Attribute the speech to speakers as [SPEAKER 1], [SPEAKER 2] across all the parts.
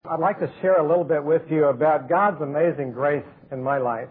[SPEAKER 1] I'd like to share a little bit with you about God's amazing grace in my life.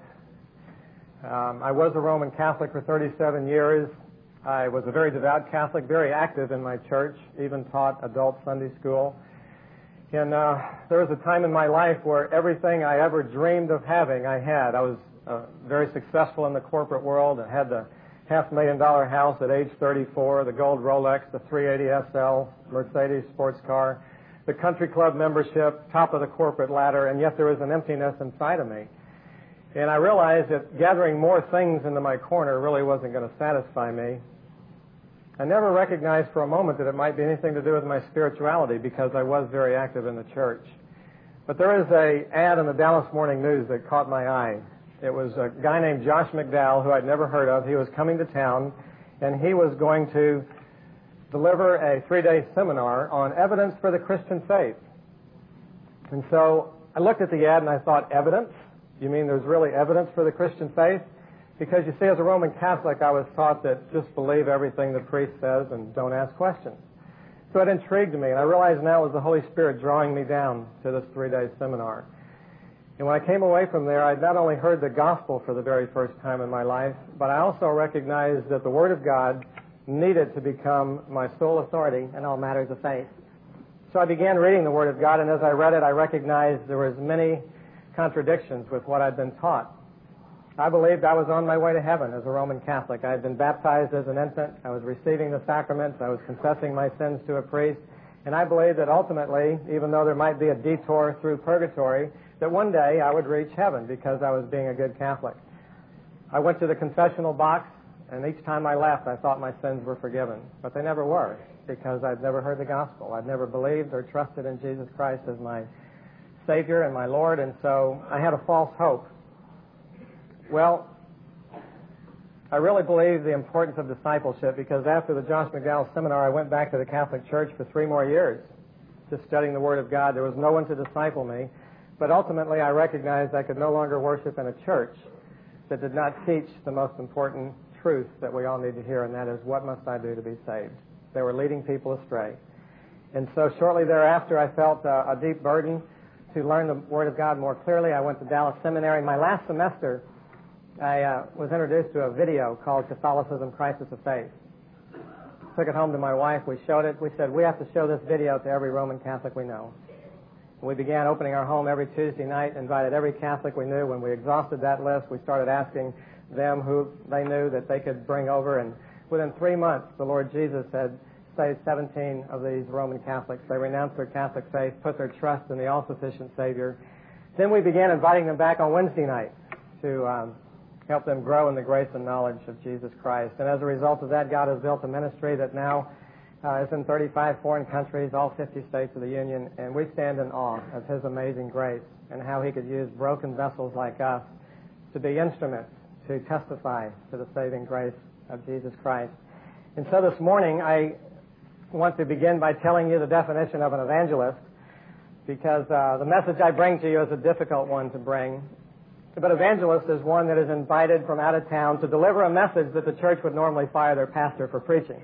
[SPEAKER 1] I was a Roman Catholic for 37 years. I was a very devout Catholic, very active in my church, even taught adult Sunday school. And there was a time in my life where everything I ever dreamed of having, I had. I was very successful in the corporate world. I had the $500,000 house at age 34, the gold Rolex, the 380 SL Mercedes sports car, the country club membership, top of the corporate ladder, and yet there was an emptiness inside of me. And I realized that gathering more things into my corner really wasn't going to satisfy me. I never recognized for a moment that it might be anything to do with my spirituality because I was very active in the church. But there is an ad in the Dallas Morning News that caught my eye. It was a guy named Josh McDowell, who I'd never heard of. He was coming to town, and he was going to deliver a 3-day seminar on evidence for the Christian faith. And so I looked at the ad and I thought, evidence? You mean there's really evidence for the Christian faith? Because you see, as a Roman Catholic, I was taught that just believe everything the priest says and don't ask questions. So it intrigued me, and I realized now it was the Holy Spirit drawing me down to this 3-day seminar. And when I came away from there, I'd not only heard the gospel for the very first time in my life, but I also recognized that the Word of God needed to become my sole authority in all matters of faith. So I began reading the Word of God, and as I read it, I recognized there was many contradictions with what I'd been taught. I believed I was on my way to heaven as a Roman Catholic. I had been baptized as an infant. I was receiving the sacraments. I was confessing my sins to a priest. And I believed that ultimately, even though there might be a detour through purgatory, that one day I would reach heaven because I was being a good Catholic. I went to the confessional box, and each time I left, I thought my sins were forgiven. But they never were, because I'd never heard the gospel. I'd never believed or trusted in Jesus Christ as my Savior and my Lord, and so I had a false hope. Well, I really believe the importance of discipleship, because after the Josh McDowell seminar, I went back to the Catholic Church for 3 more years, just studying the Word of God. There was no one to disciple me, but ultimately I recognized I could no longer worship in a church that did not teach the most important truth that we all need to hear, and that is, what must I do to be saved? They were leading people astray. And so shortly thereafter, I felt a deep burden to learn the Word of God more clearly. I went to Dallas Seminary. My last semester, I was introduced to a video called Catholicism, Crisis of Faith. Took it home to my wife. We showed it. We said, we have to show this video to every Roman Catholic we know. And we began opening our home every Tuesday night, invited every Catholic we knew. When we exhausted that list, we started asking them who they knew that they could bring over. And within 3 months, the Lord Jesus had saved 17 of these Roman Catholics. They renounced their Catholic faith, put their trust in the all-sufficient Savior. Then we began inviting them back on Wednesday night to help them grow in the grace and knowledge of Jesus Christ. And as a result of that, God has built a ministry that now is in 35 foreign countries, all 50 states of the Union, and we stand in awe of His amazing grace and how He could use broken vessels like us to be instruments to testify to the saving grace of Jesus Christ. And so this morning, I want to begin by telling you the definition of an evangelist, because the message I bring to you is a difficult one to bring. But evangelist is one that is invited from out of town to deliver a message that the church would normally fire their pastor for preaching.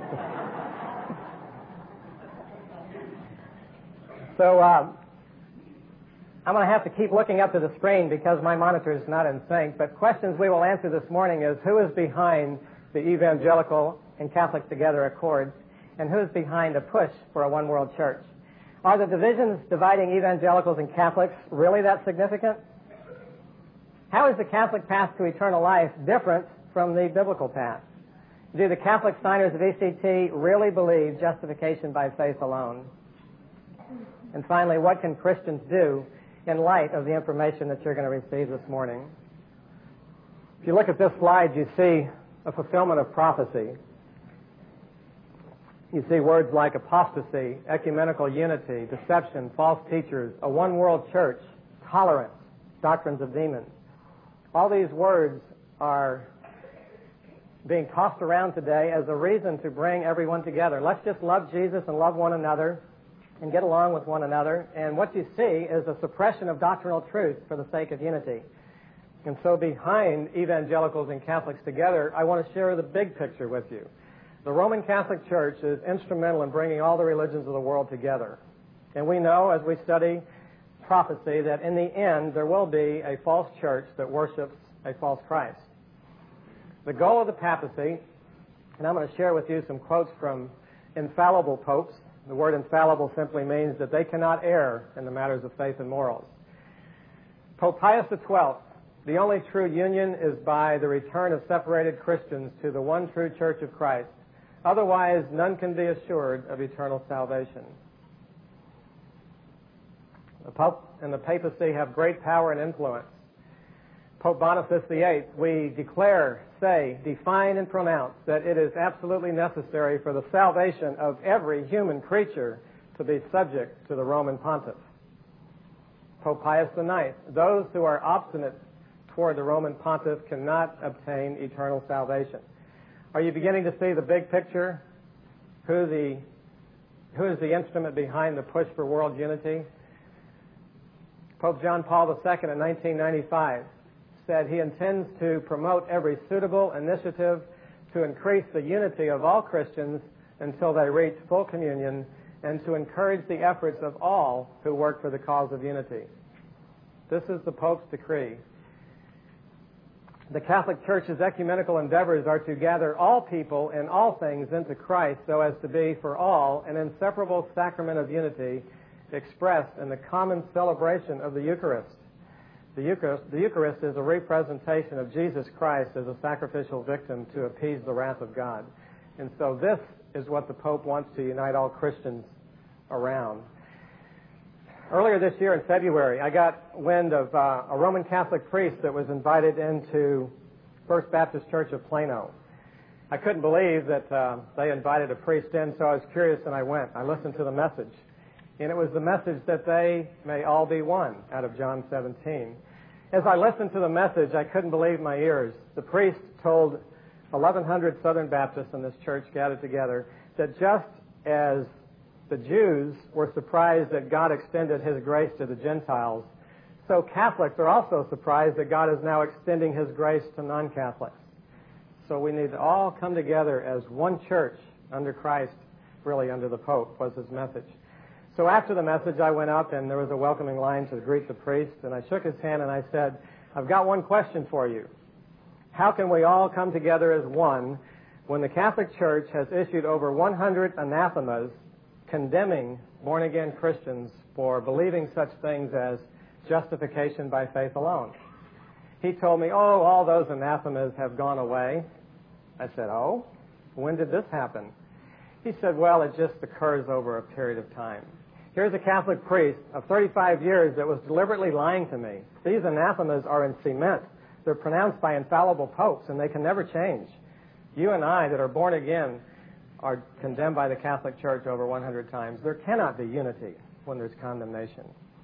[SPEAKER 1] So I'm going to have to keep looking up to the screen because my monitor is not in sync. But questions we will answer this morning is, who is behind the evangelical and Catholics Together Accord, and who is behind a push for a one-world church? Are the divisions dividing evangelicals and Catholics really that significant? How is the Catholic path to eternal life different from the biblical path? Do the Catholic signers of ECT really believe justification by faith alone? And finally, what can Christians do in light of the information that you're going to receive this morning? If you look at this slide, you see a fulfillment of prophecy. You see words like apostasy, ecumenical unity, deception, false teachers, a one-world church, tolerance, doctrines of demons. All these words are being tossed around today as a reason to bring everyone together. Let's just love Jesus and love one another and get along with one another. And what you see is a suppression of doctrinal truth for the sake of unity. And so behind evangelicals and Catholics Together, I want to share the big picture with you. The Roman Catholic Church is instrumental in bringing all the religions of the world together. And we know, as we study prophecy that in the end there will be a false church that worships a false Christ. The goal of the papacy, and I'm going to share with you some quotes from infallible popes. The word infallible simply means that they cannot err in the matters of faith and morals. Pope Pius XII, the only true union is by the return of separated Christians to the one true Church of Christ. Otherwise, none can be assured of eternal salvation. The Pope and the papacy have great power and influence. Pope Boniface VIII, we declare, say, define, and pronounce that it is absolutely necessary for the salvation of every human creature to be subject to the Roman Pontiff. Pope Pius IX, those who are obstinate toward the Roman Pontiff cannot obtain eternal salvation. Are you beginning to see the big picture? Who is the instrument behind the push for world unity? Pope John Paul II in 1995 said he intends to promote every suitable initiative to increase the unity of all Christians until they reach full communion, and to encourage the efforts of all who work for the cause of unity. This is the Pope's decree. The Catholic Church's ecumenical endeavors are to gather all people in all things into Christ so as to be for all an inseparable sacrament of unity expressed in the common celebration of the Eucharist. The Eucharist is a representation of Jesus Christ as a sacrificial victim to appease the wrath of God. And so this is what the Pope wants to unite all Christians around. Earlier this year in February, I got wind of a Roman Catholic priest that was invited into First Baptist Church of Plano. I couldn't believe that they invited a priest in, so I was curious and I went. I listened to the message. And it was the message that they may all be one out of John 17. As I listened to the message, I couldn't believe my ears. The priest told 1,100 Southern Baptists in this church gathered together that just as the Jews were surprised that God extended His grace to the Gentiles, so Catholics are also surprised that God is now extending His grace to non-Catholics. So we need to all come together as one church under Christ, really under the Pope, was his message. So after the message, I went up and there was a welcoming line to greet the priest, and I shook his hand and I said, I've got one question for you. How can we all come together as one when the Catholic Church has issued over 100 anathemas condemning born-again Christians for believing such things as justification by faith alone? He told me, all those anathemas have gone away. I said, when did this happen? He said, well, it just occurs over a period of time. Here's a Catholic priest of 35 years that was deliberately lying to me. These anathemas are in cement. They're pronounced by infallible popes, and they can never change. You and I that are born again are condemned by the Catholic Church over 100 times. There cannot be unity when there's condemnation.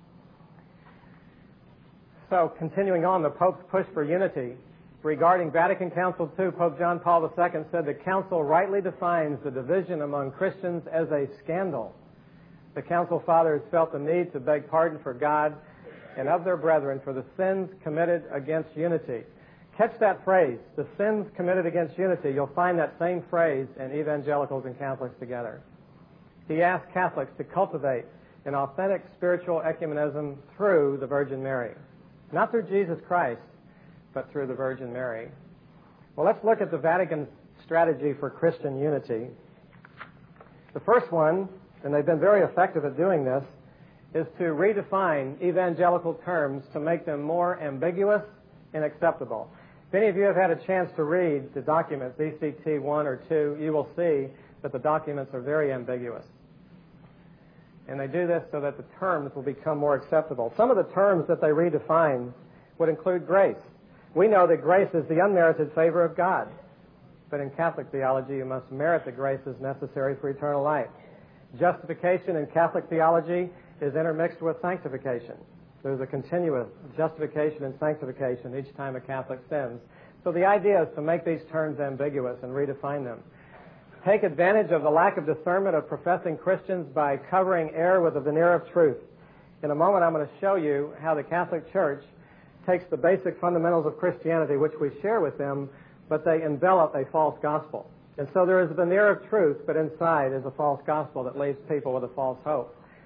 [SPEAKER 1] So, continuing on, the Pope's push for unity. Regarding Vatican Council II, Pope John Paul II said the Council rightly defines the division among Christians as a scandal. The Council Fathers felt the need to beg pardon for God and of their brethren for the sins committed against unity. Catch that phrase, the sins committed against unity. You'll find that same phrase in evangelicals and Catholics together. He asked Catholics to cultivate an authentic spiritual ecumenism through the Virgin Mary. Not through Jesus Christ, but through the Virgin Mary. Well, let's look at the Vatican's strategy for Christian unity. The first one, and they've been very effective at doing this, is to redefine evangelical terms to make them more ambiguous and acceptable. If any of you have had a chance to read the documents, ECT 1 or 2, you will see that the documents are very ambiguous. And they do this so that the terms will become more acceptable. Some of the terms that they redefine would include grace. We know that grace is the unmerited favor of God. But in Catholic theology, you must merit the graces necessary for eternal life. Justification in Catholic theology is intermixed with sanctification. There's a continuous justification and sanctification each time a Catholic sins. So the idea is to make these terms ambiguous and redefine them. Take advantage of the lack of discernment of professing Christians by covering error with a veneer of truth. In a moment, I'm going to show you how the Catholic Church takes the basic fundamentals of Christianity, which we share with them, but they envelop a false gospel. And so there is a veneer of truth, but inside is a false gospel that leaves people with a false hope.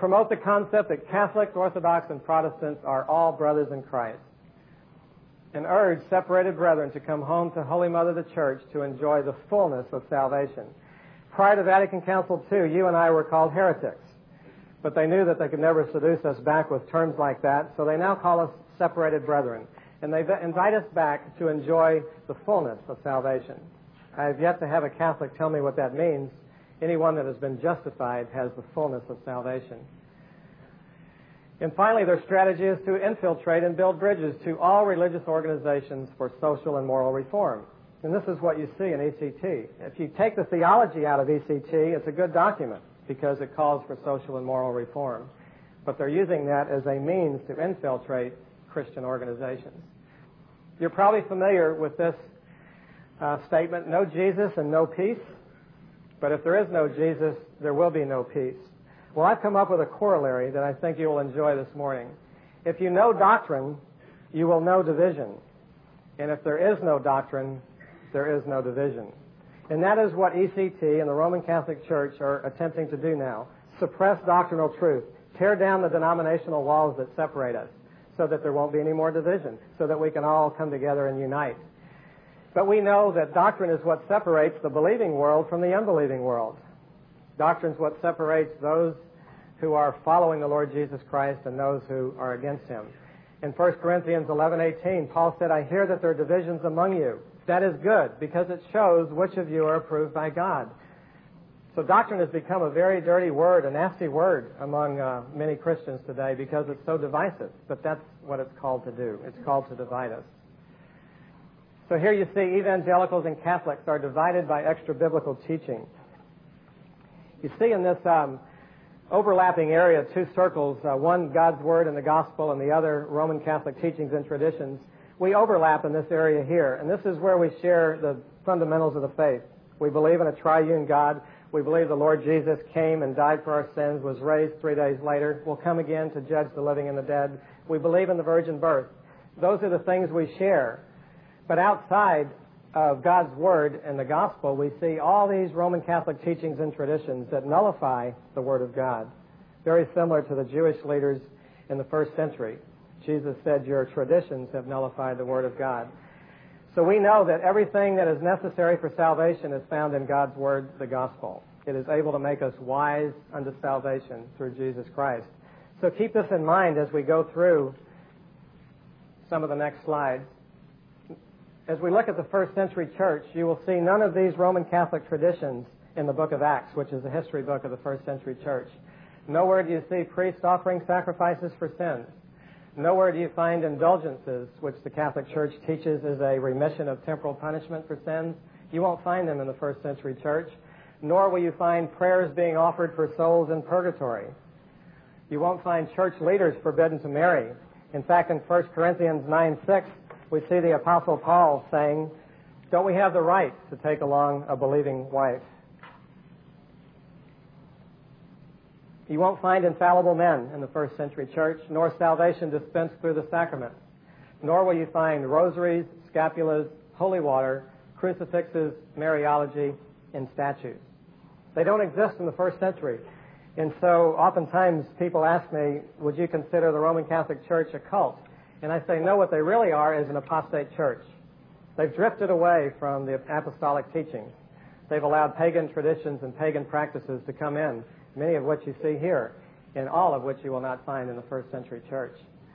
[SPEAKER 1] promote the concept that Catholics, Orthodox, and Protestants are all brothers in Christ, and urge separated brethren to come home to Holy Mother the Church to enjoy the fullness of salvation. Prior to Vatican Council II, you and I were called heretics, but they knew that they could never seduce us back with terms like that, so they now call us separated brethren, and they invite us back to enjoy the fullness of salvation. I have yet to have a Catholic tell me what that means. Anyone that has been justified has the fullness of salvation. And finally, their strategy is to infiltrate and build bridges to all religious organizations for social and moral reform. And this is what you see in ECT. If you take the theology out of ECT, it's a good document because it calls for social and moral reform. But they're using that as a means to infiltrate Christian organizations. You're probably familiar with this statement, no Jesus and no peace. But if there is no Jesus, there will be no peace. Well, I've come up with a corollary that I think you will enjoy this morning. If you know doctrine, you will know division. And if there is no doctrine, there is no division. And that is what ECT and the Roman Catholic Church are attempting to do now. Suppress doctrinal truth. Tear down the denominational walls that separate us so that there won't be any more division, so that we can all come together and unite. But we know that doctrine is what separates the believing world from the unbelieving world. Doctrine is what separates those who are following the Lord Jesus Christ and those who are against Him. In 1 Corinthians 11:18, Paul said, I hear that there are divisions among you. That is good, because it shows which of you are approved by God. So doctrine has become a very dirty word, a nasty word among many Christians today because it's so divisive. But that's what it's called to do. It's called to divide us. So here you see evangelicals and Catholics are divided by extra-biblical teaching. You see in this overlapping area two circles, one God's Word and the Gospel and the other Roman Catholic teachings and traditions. We overlap in this area here, and this is where we share the fundamentals of the faith. We believe in a triune God. We believe the Lord Jesus came and died for our sins, was raised 3 days later, will come again to judge the living and the dead. We believe in the virgin birth. Those are the things we share. But outside of God's Word and the Gospel, we see all these Roman Catholic teachings and traditions that nullify the Word of God. Very similar to the Jewish leaders in the first century. Jesus said, your traditions have nullified the Word of God. So we know that everything that is necessary for salvation is found in God's Word, the Gospel. It is able to make us wise unto salvation through Jesus Christ. So keep this in mind as we go through some of the next slides. As we look at the first century church, you will see none of these Roman Catholic traditions in the book of Acts, which is the history book of the first century church. Nowhere do you see priests offering sacrifices for sins. Nowhere do you find indulgences, which the Catholic Church teaches is a remission of temporal punishment for sins. You won't find them in the first century church. Nor will you find prayers being offered for souls in purgatory. You won't find church leaders forbidden to marry. In fact, in 1 Corinthians 9:6, we see the Apostle Paul saying, don't we have the right to take along a believing wife? You won't find infallible men in the first century church, nor salvation dispensed through the sacraments. Nor will you find rosaries, scapulas, holy water, crucifixes, Mariology, and statues. They don't exist in the first century. And so oftentimes people ask me, would you consider the Roman Catholic Church a cult? And I say, no, what they really are is an apostate church. They've drifted away from the apostolic teachings. They've allowed pagan traditions and pagan practices to come in, many of which you see here, and all of which you will not find in the first century church.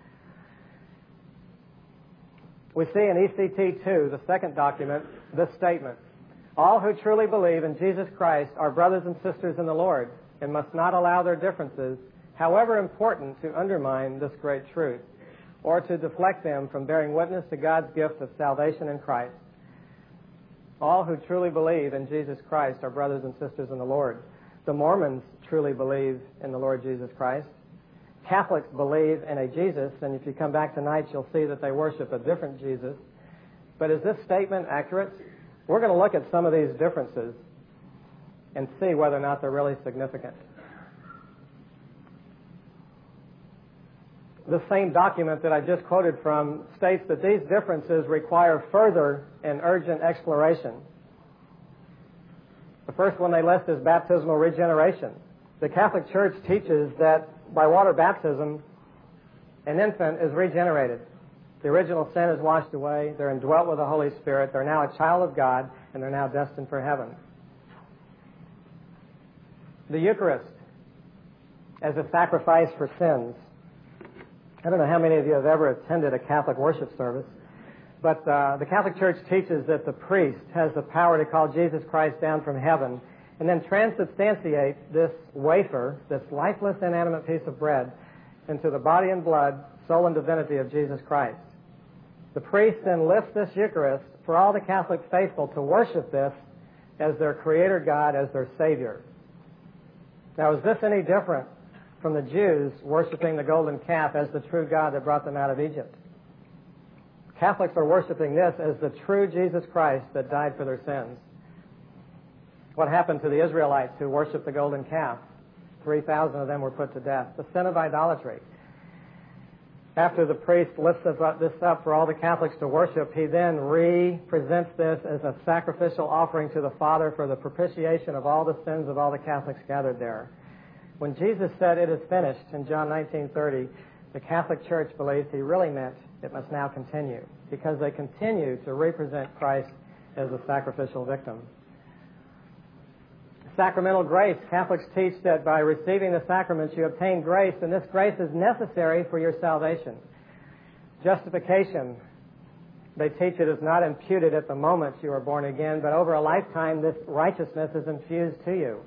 [SPEAKER 1] We see in ECT 2, the second document, this statement. All who truly believe in Jesus Christ are brothers and sisters in the Lord and must not allow their differences, however important, to undermine this great truth or to deflect them from bearing witness to God's gift of salvation in Christ. All who truly believe in Jesus Christ are brothers and sisters in the Lord. The Mormons truly believe in the Lord Jesus Christ. Catholics believe in a Jesus, and if you come back tonight, you'll see that they worship a different Jesus. But is this statement accurate? We're going to look at some of these differences and see whether or not they're really significant. The same document that I just quoted from states that these differences require further and urgent exploration. The first one they list is baptismal regeneration. The Catholic Church teaches that by water baptism, an infant is regenerated. The original sin is washed away. They're indwelt with the Holy Spirit. They're now a child of God, and they're now destined for heaven. The Eucharist as a sacrifice for sins. I don't know how many of you have ever attended a Catholic worship service, but the Catholic Church teaches that the priest has the power to call Jesus Christ down from heaven and then transubstantiate this wafer, this lifeless, inanimate piece of bread, into the body and blood, soul and divinity of Jesus Christ. The priest then lifts this Eucharist for all the Catholic faithful to worship this as their Creator God, as their Savior. Now, is this any different from the Jews worshiping the golden calf as the true God that brought them out of Egypt? Catholics are worshiping this as the true Jesus Christ that died for their sins. What happened to the Israelites who worshiped the golden calf? 3,000 of them were put to death. The sin of idolatry. After the priest lifts this up for all the Catholics to worship, he then re-presents this as a sacrificial offering to the Father for the propitiation of all the sins of all the Catholics gathered there. When Jesus said, "It is finished," in John 19:30, the Catholic Church believes he really meant it must now continue, because they continue to represent Christ as a sacrificial victim. Sacramental grace. Catholics teach that by receiving the sacraments you obtain grace, and this grace is necessary for your salvation. Justification. They teach it is not imputed at the moment you are born again, but over a lifetime this righteousness is infused to you.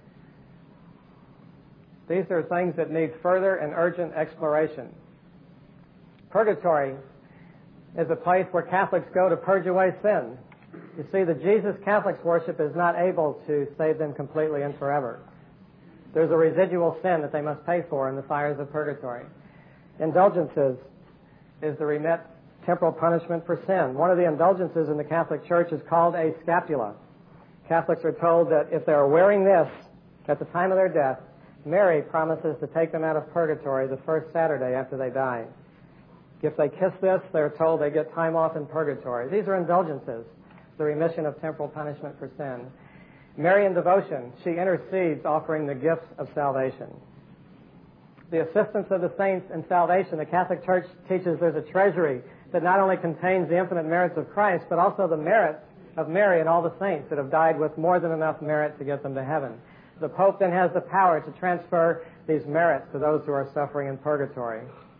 [SPEAKER 1] These are things that need further and urgent exploration. Purgatory is a place where Catholics go to purge away sin. You see, the Jesus Catholics worship is not able to save them completely and forever. There's a residual sin that they must pay for in the fires of purgatory. Indulgences is to remit temporal punishment for sin. One of the indulgences in the Catholic Church is called a scapula. Catholics are told that if they are wearing this at the time of their death, Mary promises to take them out of purgatory the first Saturday after they die. If they kiss this, they're told they get time off in purgatory. These are indulgences, the remission of temporal punishment for sin. Marian devotion, she intercedes offering the gifts of salvation. The assistance of the saints in salvation, the Catholic Church teaches there's a treasury that not only contains the infinite merits of Christ, but also the merits of Mary and all the saints that have died with more than enough merit to get them to heaven. The Pope then has the power to transfer these merits to those who are suffering in purgatory.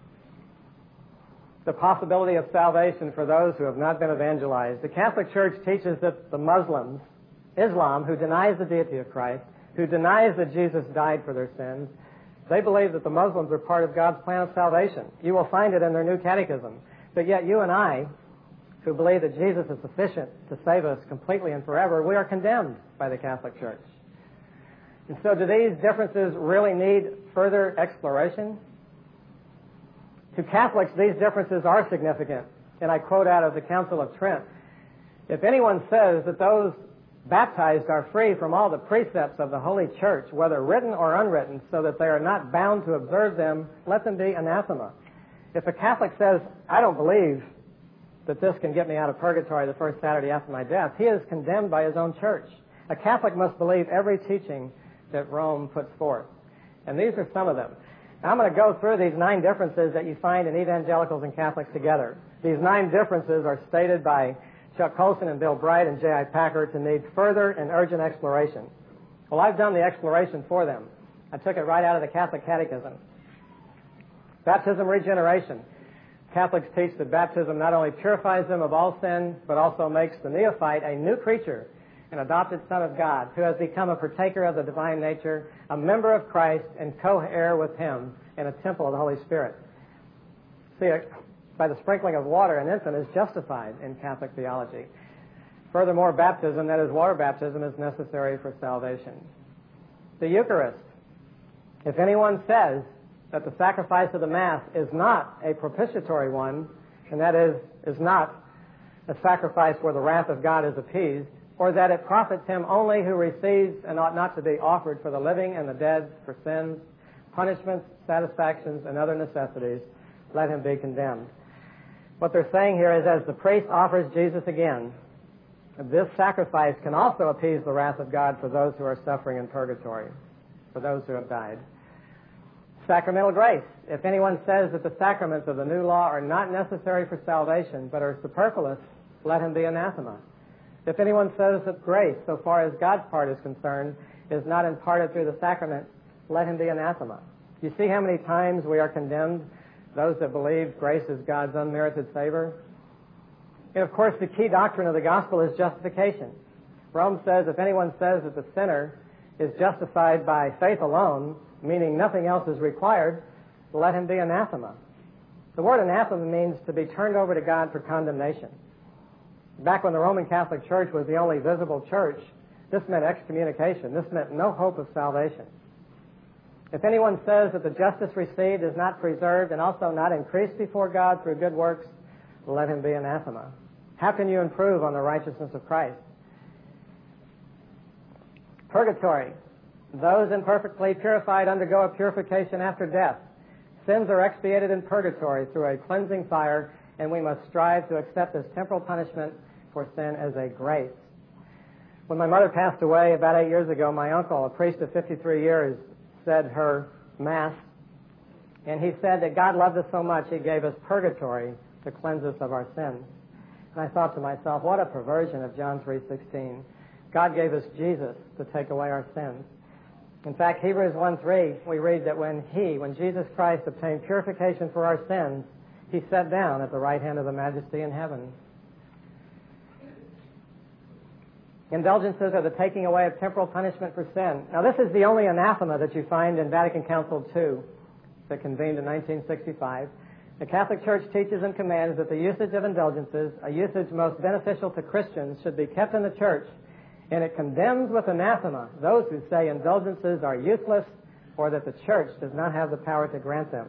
[SPEAKER 1] The possibility of salvation for those who have not been evangelized. The Catholic Church teaches that the Muslims, Islam, who denies the deity of Christ, who denies that Jesus died for their sins, they believe that the Muslims are part of God's plan of salvation. You will find it in their new catechism. But yet you and I, who believe that Jesus is sufficient to save us completely and forever, we are condemned by the Catholic Church. And so do these differences really need further exploration? To Catholics, these differences are significant. And I quote out of the Council of Trent, "If anyone says that those baptized are free from all the precepts of the Holy Church, whether written or unwritten, so that they are not bound to observe them, let them be anathema." If a Catholic says, "I don't believe that this can get me out of purgatory the first Saturday after my death," he is condemned by his own church. A Catholic must believe every teaching that Rome puts forth. And these are some of them. Now, I'm going to go through these 9 differences that you find in evangelicals and Catholics together. These 9 differences are stated by Chuck Colson and Bill Bright and J.I. Packer to need further and urgent exploration. Well, I've done the exploration for them. I took it right out of the Catholic Catechism. Baptism regeneration. Catholics teach that baptism not only purifies them of all sin, but also makes the neophyte a new creature, an adopted son of God, who has become a partaker of the divine nature, a member of Christ, and co-heir with him in a temple of the Holy Spirit. See, by the sprinkling of water, an infant is justified in Catholic theology. Furthermore, baptism, that is water baptism, is necessary for salvation. The Eucharist. If anyone says that the sacrifice of the Mass is not a propitiatory one, and that is not a sacrifice where the wrath of God is appeased, or that it profits him only who receives and ought not to be offered for the living and the dead, for sins, punishments, satisfactions, and other necessities, let him be condemned. What they're saying here is, as the priest offers Jesus again, this sacrifice can also appease the wrath of God for those who are suffering in purgatory, for those who have died. Sacramental grace. If anyone says that the sacraments of the new law are not necessary for salvation but are superfluous, let him be anathema. If anyone says that grace, so far as God's part is concerned, is not imparted through the sacrament, let him be anathema. You see how many times we are condemned, those that believe grace is God's unmerited favor? And of course, the key doctrine of the gospel is justification. Rome says if anyone says that the sinner is justified by faith alone, meaning nothing else is required, let him be anathema. The word anathema means to be turned over to God for condemnation. Back when the Roman Catholic Church was the only visible church, this meant excommunication. This meant no hope of salvation. If anyone says that the justice received is not preserved and also not increased before God through good works, let him be anathema. How can you improve on the righteousness of Christ? Purgatory. Those imperfectly purified undergo a purification after death. Sins are expiated in purgatory through a cleansing fire, and we must strive to accept this temporal punishment for sin as a grace. When my mother passed away about 8 years ago, my uncle, a priest of 53 years, said her Mass, and he said that God loved us so much he gave us purgatory to cleanse us of our sins. And I thought to myself, what a perversion of John 3:16. God gave us Jesus to take away our sins. In fact, Hebrews 1:3, we read that when Jesus Christ obtained purification for our sins, he sat down at the right hand of the Majesty in heaven. Indulgences are the taking away of temporal punishment for sin. Now, this is the only anathema that you find in Vatican Council II that convened in 1965. The Catholic Church teaches and commands that the usage of indulgences, a usage most beneficial to Christians, should be kept in the Church, and it condemns with anathema those who say indulgences are useless or that the Church does not have the power to grant them.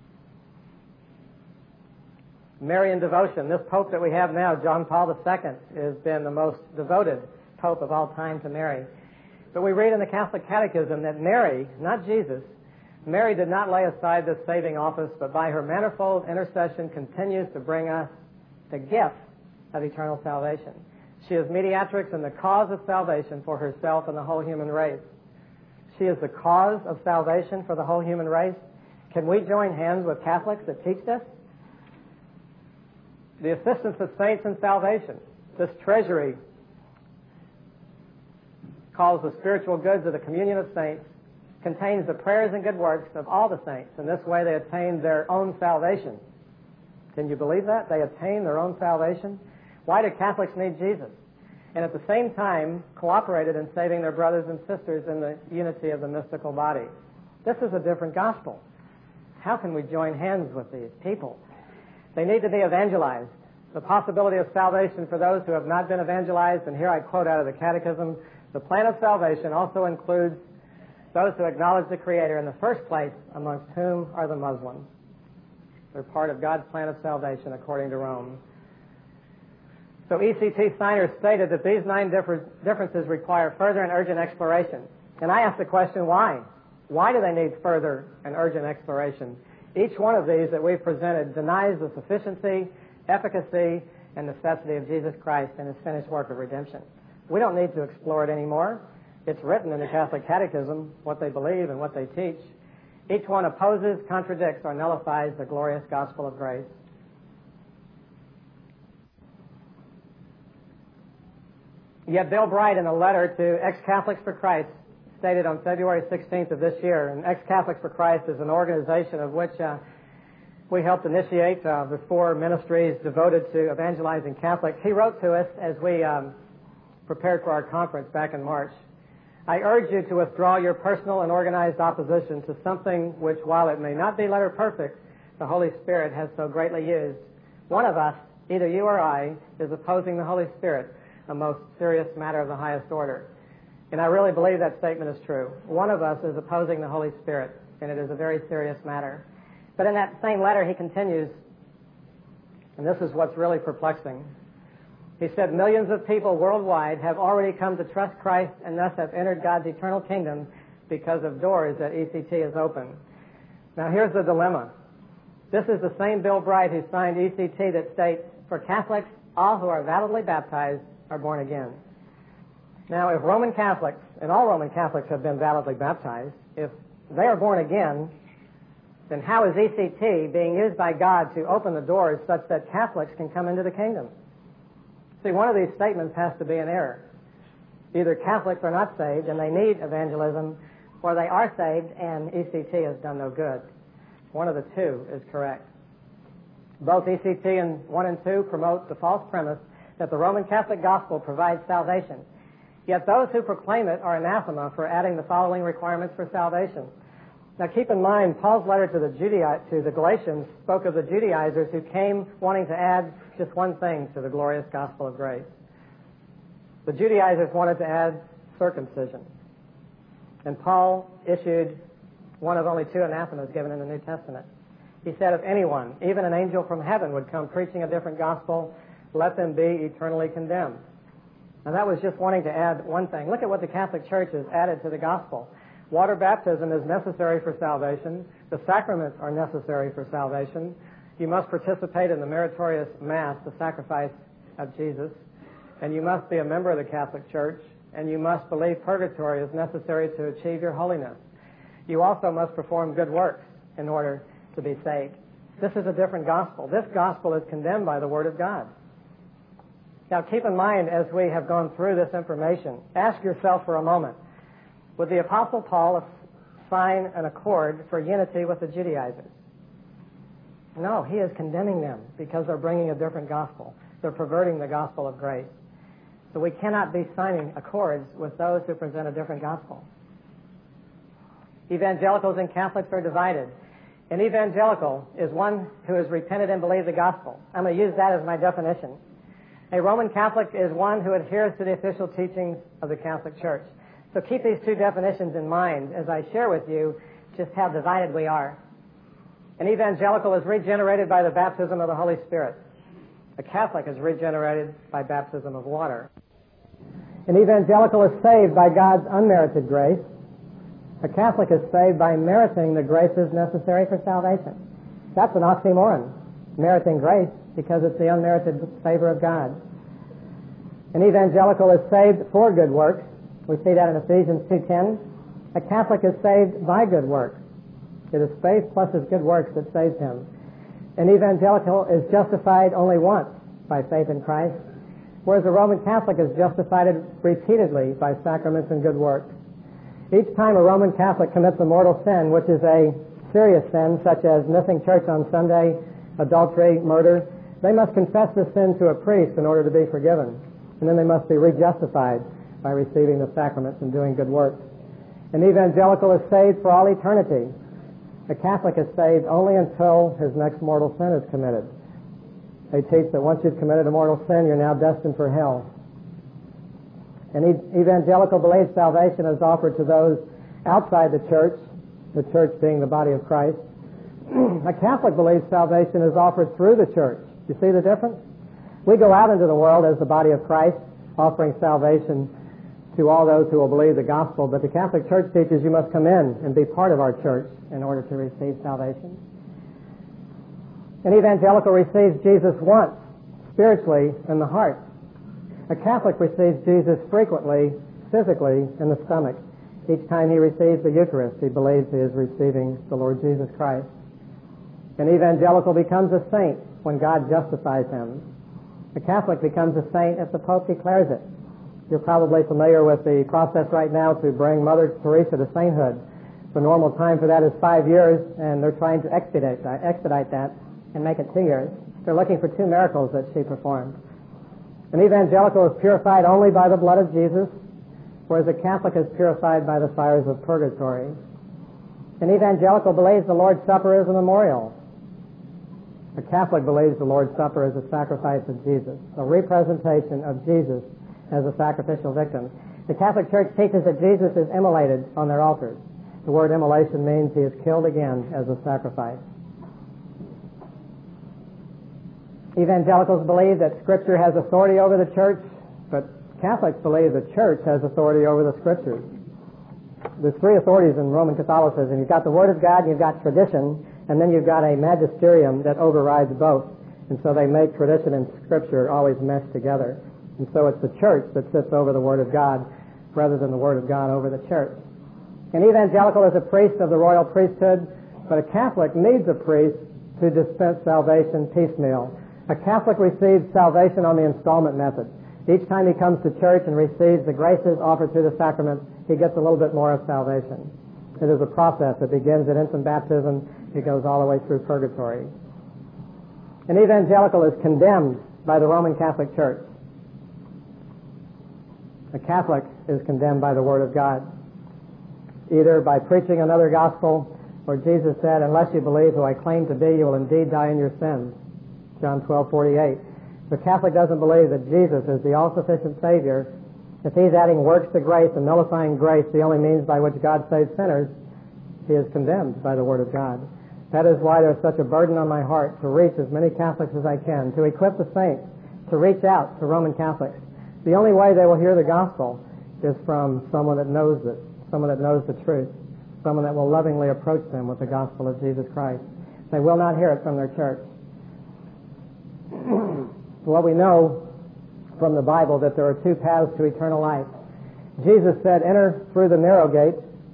[SPEAKER 1] Marian devotion. This Pope that we have now, John Paul II, has been the most devoted Pope of all time to Mary. But we read in the Catholic Catechism that Mary, not Jesus, Mary did not lay aside this saving office, but by her manifold intercession continues to bring us the gift of eternal salvation. She is mediatrix and the cause of salvation for herself and the whole human race. She is the cause of salvation for the whole human race. Can we join hands with Catholics that teach this? The assistance of saints in salvation. This treasury calls the spiritual goods of the communion of saints, contains the prayers and good works of all the saints. In this way they attain their own salvation. Can you believe that? They attain their own salvation. Why do Catholics need Jesus? And at the same time cooperated in saving their brothers and sisters in the unity of the mystical body. This is a different gospel. How can we join hands with these people? They need to be evangelized. The possibility of salvation for those who have not been evangelized, and here I quote out of the Catechism, the plan of salvation also includes those who acknowledge the Creator in the first place, amongst whom are the Muslims. They're part of God's plan of salvation according to Rome. So ECT signers stated that these 9 differences require further and urgent exploration. And I ask the question, why? Why do they need further and urgent exploration? Each one of these that we've presented denies the sufficiency, efficacy, and necessity of Jesus Christ and his finished work of redemption. We don't need to explore it anymore. It's written in the Catholic Catechism what they believe and what they teach. Each one opposes, contradicts, or nullifies the glorious gospel of grace. Yet Bill Bright, in a letter to Ex-Catholics for Christ, stated on February 16th of this year, and Ex-Catholics for Christ is an organization of which we helped initiate the 4 ministries devoted to evangelizing Catholics. He wrote to us as we prepared for our conference back in March. I urge you to withdraw your personal and organized opposition to something which, while it may not be letter perfect, the Holy Spirit has so greatly used. One of us, either you or I, is opposing the Holy Spirit, a most serious matter of the highest order. And I really believe that statement is true. One of us is opposing the Holy Spirit, and it is a very serious matter. But in that same letter, he continues, and this is what's really perplexing. He said, millions of people worldwide have already come to trust Christ and thus have entered God's eternal kingdom because of doors that ECT has opened. Now here's the dilemma. This is the same Bill Bright who signed ECT that states, for Catholics, all who are validly baptized are born again. Now, if Roman Catholics, and all Roman Catholics have been validly baptized, if they are born again,
[SPEAKER 2] then how is ECT being used by God to open the doors such that Catholics can come into the kingdom? See, one of these statements has to be an error. Either Catholics are not saved and they need evangelism, or they are saved and ECT has done no good. One of the two is correct. Both ECT and 1 and 2 promote the false premise that the Roman Catholic gospel provides salvation. Yet those who proclaim it are anathema for adding the following requirements for salvation. Now keep in mind, Paul's letter to the Galatians spoke of the Judaizers who came wanting to add just one thing to the glorious gospel of grace. The Judaizers wanted to add circumcision. And Paul issued one of only 2 anathemas given in the New Testament. He said, if anyone, even an angel from heaven, would come preaching a different gospel, let them be eternally condemned. Now that was just wanting to add one thing. Look at what the Catholic Church has added to the gospel. Water baptism is necessary for salvation. The sacraments are necessary for salvation. You must participate in the meritorious Mass, the sacrifice of Jesus. And you must be a member of the Catholic Church. And you must believe purgatory is necessary to achieve your holiness. You also must perform good works in order to be saved. This is a different gospel. This gospel is condemned by the Word of God. Now keep in mind, as we have gone through this information, ask yourself for a moment, would the Apostle Paul sign an accord for unity with the Judaizers? No, he is condemning them because they're bringing a different gospel. They're perverting the gospel of grace. So we cannot be signing accords with those who present a different gospel. Evangelicals and Catholics are divided. An evangelical is one who has repented and believed the gospel. I'm going to use that as my definition. A Roman Catholic is one who adheres to the official teachings of the Catholic Church. So keep these 2 definitions in mind as I share with you just how divided we are. An evangelical is regenerated by the baptism of the Holy Spirit. A Catholic is regenerated by baptism of water. An evangelical is saved by God's unmerited grace. A Catholic is saved by meriting the graces necessary for salvation. That's an oxymoron, meriting grace, because it's the unmerited favor of God. An evangelical is saved for good works. We see that in Ephesians 2:10. A Catholic is saved by good works. It is faith plus his good works that saves him. An evangelical is justified only once by faith in Christ, whereas a Roman Catholic is justified repeatedly by sacraments and good works. Each time a Roman Catholic commits a mortal sin, which is a serious sin, such as missing church on Sunday, adultery, murder, they must confess this sin to a priest in order to be forgiven. And then they must be rejustified by receiving the sacraments and doing good works. An evangelical is saved for all eternity. A Catholic is saved only until his next mortal sin is committed. They teach that once you've committed a mortal sin, you're now destined for hell. An evangelical believes salvation is offered to those outside the church being the body of Christ. A Catholic believes salvation is offered through the church. You see the difference? We go out into the world as the body of Christ, offering salvation to all those who will believe the gospel, but the Catholic Church teaches you must come in and be part of our church in order to receive salvation. An evangelical receives Jesus once, spiritually, in the heart. A Catholic receives Jesus frequently, physically, in the stomach. Each time he receives the Eucharist, he believes he is receiving the Lord Jesus Christ. An evangelical becomes a saint when God justifies him. A Catholic becomes a saint if the Pope declares it. You're probably familiar with the process right now to bring Mother Teresa to sainthood. The normal time for that is 5 years, and they're trying to expedite that and make it 2 years. They're looking for 2 miracles that she performed. An evangelical is purified only by the blood of Jesus, whereas a Catholic is purified by the fires of purgatory. An evangelical believes the Lord's Supper is a memorial. A Catholic believes the Lord's Supper is a sacrifice of Jesus, a representation of Jesus as a sacrificial victim. The Catholic Church teaches that Jesus is immolated on their altars. The word immolation means he is killed again as a sacrifice. Evangelicals believe that Scripture has authority over the church, but Catholics believe the church has authority over the Scriptures. There's 3 authorities in Roman Catholicism. You've got the Word of God, you've got tradition, and then you've got a magisterium that overrides both. And so they make tradition and Scripture always mesh together. And so it's the church that sits over the Word of God rather than the Word of God over the church. An evangelical is a priest of the royal priesthood, But a Catholic needs a priest to dispense salvation piecemeal. A Catholic receives salvation on the installment method. Each time he comes to church and receives the graces offered through the sacrament, he gets a little bit more of salvation. It is a process that begins at infant baptism. It goes all the way through purgatory. An evangelical is condemned by the Roman Catholic Church. A Catholic is condemned by the Word of God, either by preaching another gospel, where Jesus said, "Unless you believe who I claim to be, you will indeed die in your sins." John 12:48. The Catholic doesn't believe that Jesus is the all-sufficient Savior. If he's adding works to grace and nullifying grace, the only means by which God saves sinners, he is condemned by the Word of God. That is why there's such a burden on my heart to reach as many Catholics as I can, to equip the saints, to reach out to Roman Catholics. The only way they will hear the gospel is from someone that knows it, someone that knows the truth, someone that will lovingly approach them with the gospel of Jesus Christ. They will not hear it from their church. Well, we know from the Bible that there are two paths to eternal life. Jesus said, "Enter through the narrow gate."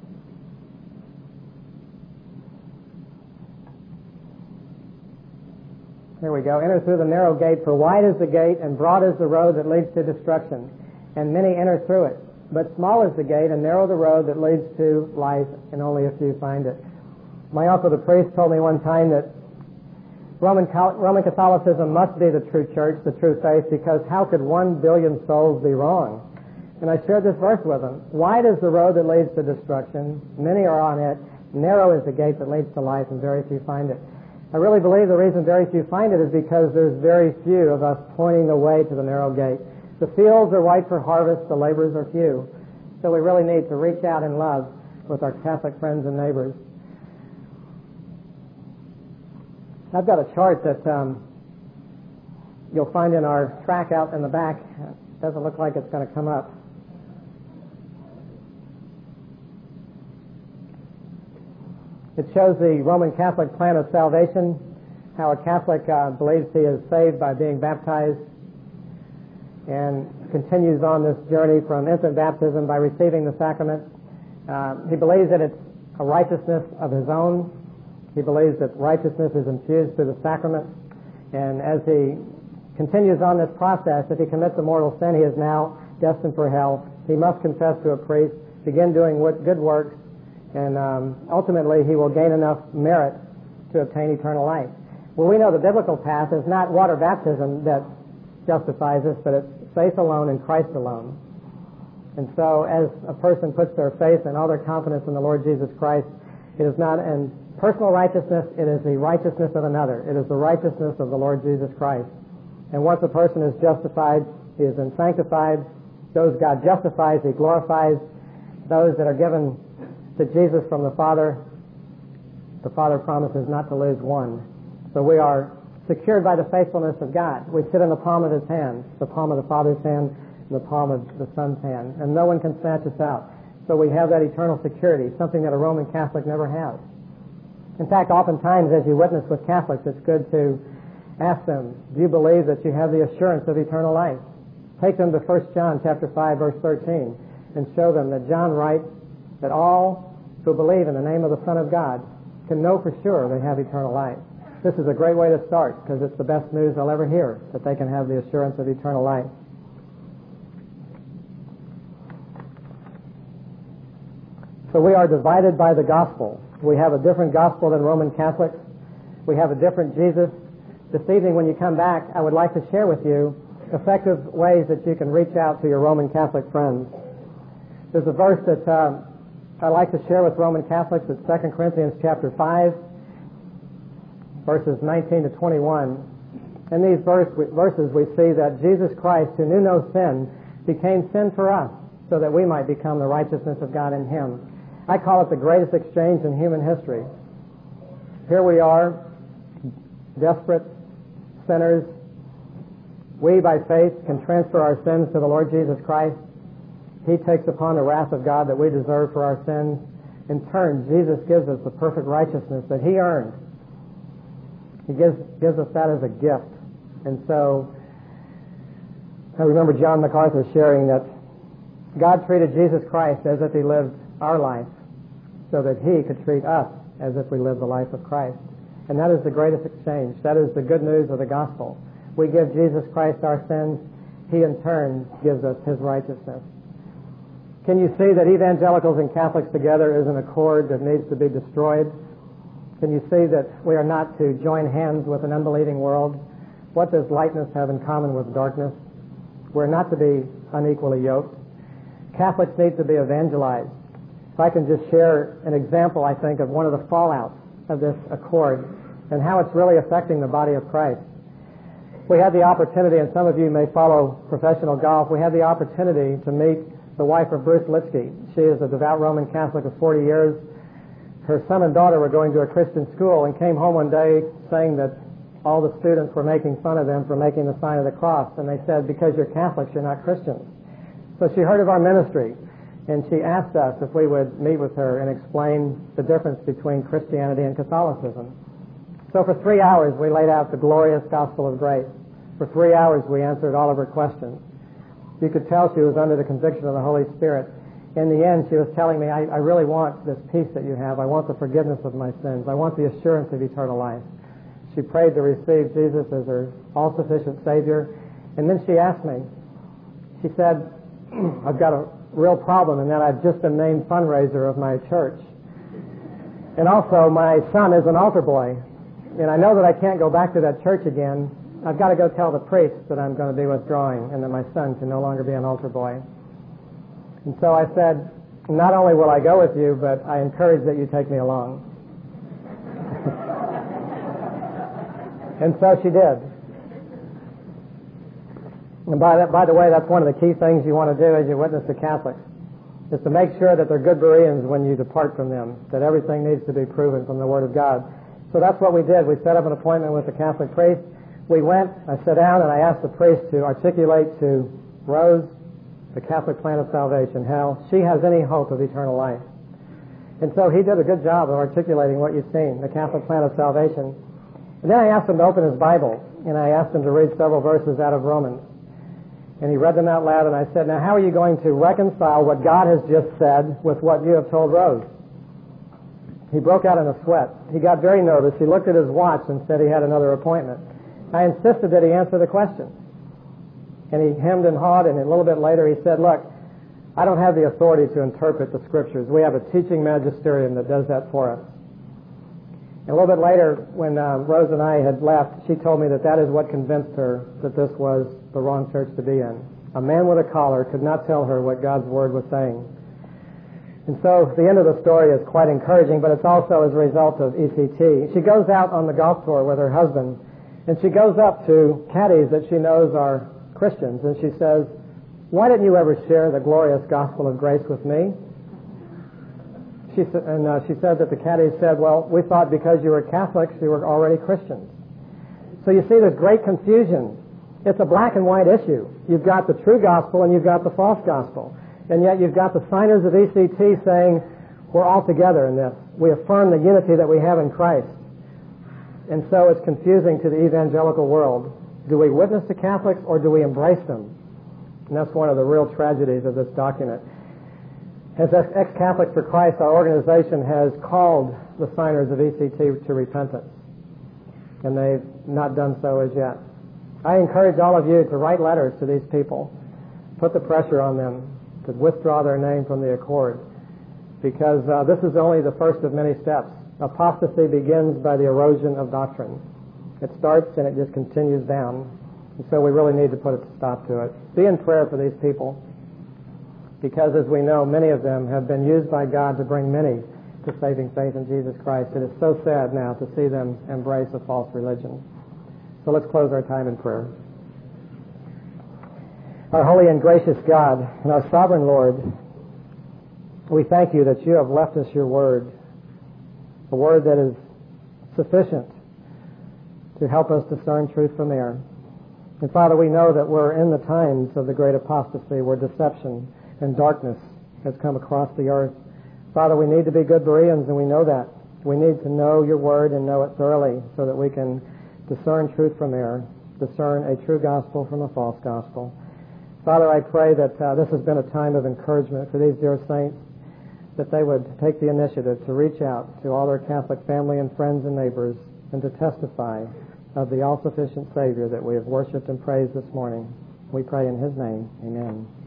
[SPEAKER 2] Here we go. "Enter through the narrow gate, for wide is the gate and broad is the road that leads to destruction, and many enter through it. But small is the gate and narrow the road that leads to life, and only a few find it." My uncle, the priest, told me one time that Roman Catholicism must be the true church, the true faith, because how could 1 billion souls be wrong? And I shared this verse with him. "Wide is the road that leads to destruction. Many are on it. Narrow is the gate that leads to life, and very few find it." I really believe the reason very few find it is because there's very few of us pointing the way to the narrow gate. The fields are white for harvest, the laborers are few. So we really need to reach out in love with our Catholic friends and neighbors. I've got a chart that you'll find in our track out in the back. It doesn't look like it's going to come up. It shows the Roman Catholic plan of salvation, how a Catholic believes he is saved by being baptized and continues on this journey from infant baptism by receiving the sacrament. He believes that it's a righteousness of his own. He believes that righteousness is infused through the sacrament. And as he continues on this process, if he commits a mortal sin, he is now destined for hell. He must confess to a priest, begin doing good works, and ultimately he will gain enough merit to obtain eternal life. Well, we know the biblical path is not water baptism that justifies us, but it's faith alone in Christ alone. And so as a person puts their faith and all their confidence in the Lord Jesus Christ, it is not in personal righteousness, it is the righteousness of another. It is the righteousness of the Lord Jesus Christ. And once a person is justified, he is then sanctified. Those God justifies, he glorifies. Those that are given to Jesus from the Father promises not to lose one. So we are secured by the faithfulness of God. We sit in the palm of his hand, the palm of the Father's hand, and the palm of the Son's hand, and no one can snatch us out. So we have that eternal security, something that a Roman Catholic never has. In fact, oftentimes as you witness with Catholics, it's good to ask them, do you believe that you have the assurance of eternal life? Take them to 1 John chapter 5, verse 13, and show them that John writes that all who believe in the name of the Son of God can know for sure they have eternal life. This is a great way to start, because it's the best news they'll ever hear, that they can have the assurance of eternal life. So we are divided by the gospel. We have a different gospel than Roman Catholics. We have a different Jesus. This evening when you come back, I would like to share with you effective ways that you can reach out to your Roman Catholic friends. There's a verse that I like to share with Roman Catholics. It's 2 Corinthians chapter 5, verses 19 to 21. In these verses we see that Jesus Christ, who knew no sin, became sin for us, so that we might become the righteousness of God in him. I call it the greatest exchange in human history. Here we are, desperate sinners. We, by faith, can transfer our sins to the Lord Jesus Christ. He takes upon the wrath of God that we deserve for our sins. In turn, Jesus gives us the perfect righteousness that he earned. He gives us that as a gift. And so, I remember John MacArthur sharing that God treated Jesus Christ as if he lived our life, so that he could treat us as if we live the life of Christ. And that is the greatest exchange. That is the good news of the gospel. We give Jesus Christ our sins. He in turn gives us his righteousness. Can you see that evangelicals and Catholics together is an accord that needs to be destroyed? Can you see that we are not to join hands with an unbelieving world? What does lightness have in common with darkness? We're not to be unequally yoked. Catholics need to be evangelized. If I can just share an example, I think, of one of the fallouts of this accord and how it's really affecting the body of Christ. We had the opportunity, and some of you may follow professional golf, we had the opportunity to meet the wife of Bruce Litsky. She is a devout Roman Catholic of 40 years. Her son and daughter were going to a Christian school and came home one day saying that all the students were making fun of them for making the sign of the cross. And they said, because you're Catholics, you're not Christians. So she heard of our ministry, and she asked us if we would meet with her and explain the difference between Christianity and Catholicism. So for 3 hours, we laid out the glorious gospel of grace. For 3 hours, we answered all of her questions. You could tell she was under the conviction of the Holy Spirit. In the end, she was telling me, I really want this peace that you have. I want the forgiveness of my sins. I want the assurance of eternal life. She prayed to receive Jesus as her all-sufficient Savior. And then she asked me, she said, I've got a real problem in that I've just been named fundraiser of my church. And also, my son is an altar boy. And I know that I can't go back to that church again. I've got to go tell the priest that I'm going to be withdrawing and that my son can no longer be an altar boy. And so I said, not only will I go with you, but I encourage that you take me along. And so she did. And by the way, that's one of the key things you want to do as you witness to Catholics, is to make sure that they're good Bereans when you depart from them, that everything needs to be proven from the Word of God. So that's what we did. We set up an appointment with the Catholic priest. We went, I sat down, and I asked the priest to articulate to Rose the Catholic plan of salvation, how she has any hope of eternal life. And so he did a good job of articulating what you've seen, the Catholic plan of salvation. And then I asked him to open his Bible, and I asked him to read several verses out of Romans. And he read them out loud, and I said, now how are you going to reconcile what God has just said with what you have told Rose? He broke out in a sweat. He got very nervous. He looked at his watch and said he had another appointment. I insisted that he answer the question. And he hemmed and hawed, and a little bit later he said, look, I don't have the authority to interpret the Scriptures. We have a teaching magisterium that does that for us. And a little bit later, when Rose and I had left, she told me that that is what convinced her that this was the wrong church to be in. A man with a collar could not tell her what God's Word was saying. And so the end of the story is quite encouraging, but it's also as a result of ECT. She goes out on the golf tour with her husband, and she goes up to caddies that she knows are Christians, and she says, why didn't you ever share the glorious gospel of grace with me? She said that the caddies said, well, we thought because you were Catholics, you were already Christians. So you see, there's great confusion. It's a black and white issue. You've got the true gospel and you've got the false gospel. And yet you've got the signers of ECT saying, we're all together in this. We affirm the unity that we have in Christ. And so it's confusing to the evangelical world. Do we witness to Catholics or do we embrace them? And that's one of the real tragedies of this document. As Ex-Catholics for Christ, our organization has called the signers of ECT to repentance. And they've not done so as yet. I encourage all of you to write letters to these people. Put the pressure on them to withdraw their name from the accord. Because this is only the first of many steps. Apostasy begins by the erosion of doctrine. It starts and it just continues down. And so we really need to put a stop to it. Be in prayer for these people. Because as we know, many of them have been used by God to bring many to saving faith in Jesus Christ. It is so sad now to see them embrace a false religion. So let's close our time in prayer. Our holy and gracious God and our sovereign Lord, we thank you that you have left us your word, a word that is sufficient to help us discern truth from error. And Father, we know that we're in the times of the great apostasy where deception and darkness has come across the earth. Father, we need to be good Bereans, and we know that. We need to know your word and know it thoroughly so that we can discern truth from error, discern a true gospel from a false gospel. Father, I pray that this has been a time of encouragement for these dear saints, that they would take the initiative to reach out to all their Catholic family and friends and neighbors and to testify of the all-sufficient Savior that we have worshiped and praised this morning. We pray in His name. Amen.